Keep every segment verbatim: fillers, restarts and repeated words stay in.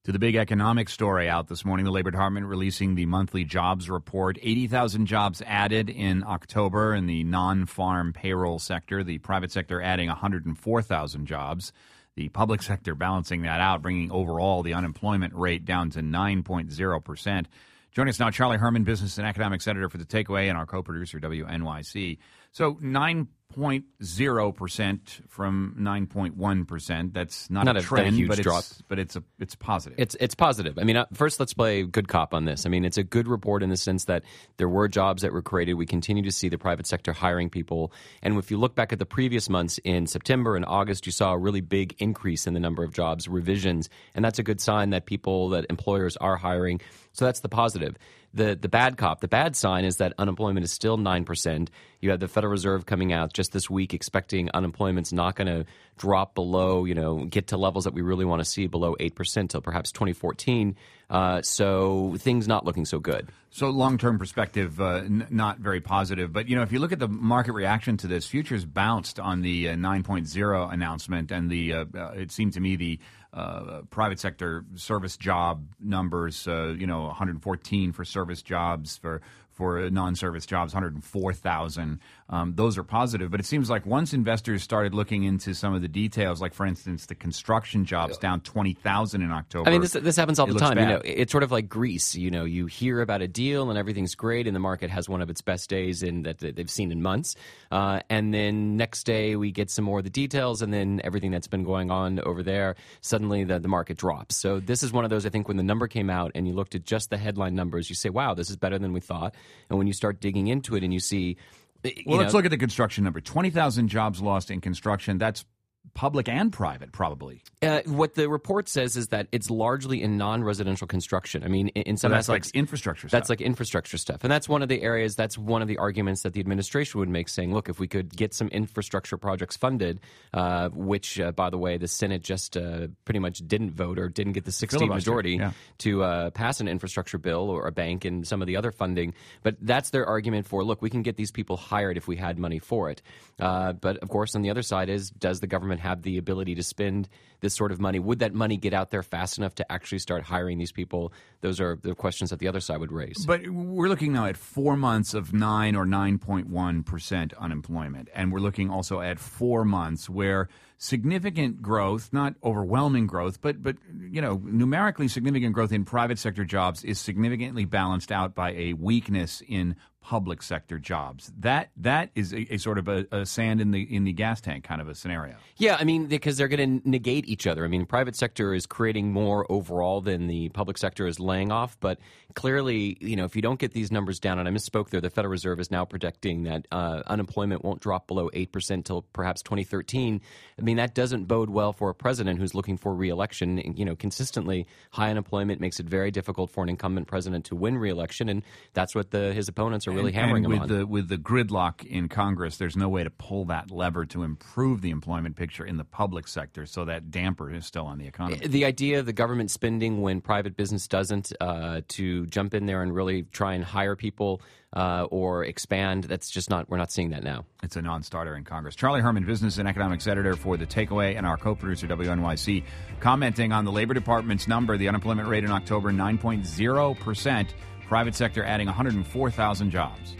To the big economic story out this morning, the Labor Department releasing the monthly jobs report. eighty thousand jobs added in October in the non-farm payroll sector. The private sector adding one hundred four thousand jobs. The public sector balancing that out, bringing overall the unemployment rate down to nine point zero percent. Joining us now, Charlie Herman, business and economics editor for The Takeaway, and our co-producer, W N Y C. So nine point zero percent from nine point one percent. That's not, not a a trend, huge but, drop. It's, but it's a it's positive. It's it's positive. I mean, uh, first let's play good cop on this. I mean, it's a good report in the sense that there were jobs that were created. We continue to see the private sector hiring people. And if you look back at the previous months in September and August, you saw a really big increase in the number of jobs, revisions. And that's a good sign that people, that employers are hiring. So that's the positive. The the bad cop, the bad sign is that unemployment is still nine percent. You had the Federal Reserve coming out just this week expecting unemployment's not going to drop below, you know, get to levels that we really want to see below eight percent till perhaps twenty fourteen. Uh, so things not looking so good. So long-term perspective, uh, n- not very positive. But, you know, if you look at the market reaction to this, futures bounced on the uh, nine point oh announcement. And the uh, uh, it seemed to me the uh, private sector service job numbers, uh, you know, one hundred fourteen for service jobs, for for non-service jobs, one hundred four thousand. Um, those are positive. But it seems like once investors started looking into some of the details, like, for instance, the construction jobs down twenty thousand in October. I mean, this this happens all the time. Bad. You know, it's sort of like Greece. You know, you hear about a deal and everything's great, and the market has one of its best days in that they've seen in months. Uh, and then next day we get some more of the details, and then everything that's been going on over there, suddenly the, the market drops. So this is one of those, I think, when the number came out and you looked at just the headline numbers, you say, wow, this is better than we thought. And when you start digging into it and you see... Well, you let's know, look at the construction number. twenty thousand jobs lost in construction. That's public and private, probably. Uh, what the report says is that it's largely in non-residential construction. I mean, in, in some so that's aspects, like infrastructure that's stuff. like infrastructure stuff. And that's one of the areas, that's one of the arguments that the administration would make, saying, look, if we could get some infrastructure projects funded, uh, which, uh, by the way, the Senate just uh, pretty much didn't vote or didn't get the sixty majority yeah. to uh, pass an infrastructure bill or a bank and some of the other funding. But that's their argument for, look, we can get these people hired if we had money for it. Uh, but, of course, on the other side is, does the government have the ability to spend this sort of money? Would that money get out there fast enough to actually start hiring these people? Those are the questions that the other side would raise. But we're looking now at four months of nine or nine point one percent unemployment. And we're looking also at four months where significant growth, not overwhelming growth, but, but you know, numerically significant growth in private sector jobs is significantly balanced out by a weakness in public sector jobs. That that is a, a sort of a, a sand in the in the gas tank kind of a scenario. Yeah, I mean, because they're going to negate each other. I mean, private sector is creating more overall than the public sector is laying off. But clearly, you know, if you don't get these numbers down, and I misspoke there, the Federal Reserve is now predicting that uh, unemployment won't drop below eight percent till perhaps twenty thirteen. I mean, that doesn't bode well for a president who's looking for re-election. You know, consistently high unemployment makes it very difficult for an incumbent president to win re-election, and that's what the, his opponents are really and, hammering and him with on. The, with the gridlock in Congress, there's no way to pull that lever to improve the employment picture in the public sector, so that damper is still on the economy. The idea of the government spending when private business doesn't, uh, to jump in there and really try and hire people uh, or expand, that's just not, we're not seeing that now. It's a non-starter in Congress. Charlie Herman, business and economics editor for The Takeaway, and our co-producer, W N Y C, commenting on the Labor Department's number, the unemployment rate in October, nine point zero percent. Private sector adding one hundred four thousand jobs.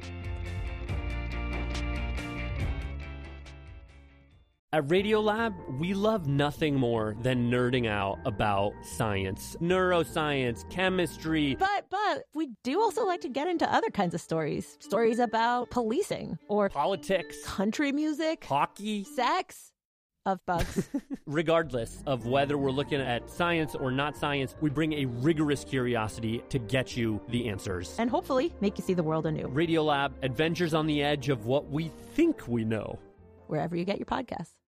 At Radiolab, we love nothing more than nerding out about science, neuroscience, chemistry. But, but, we do also like to get into other kinds of stories. Stories about policing or politics, country music, hockey, sex. Of bugs. Regardless of whether we're looking at science or not science, we bring a rigorous curiosity to get you the answers. And hopefully make you see the world anew. Radiolab, adventures on the edge of what we think we know. Wherever you get your podcasts.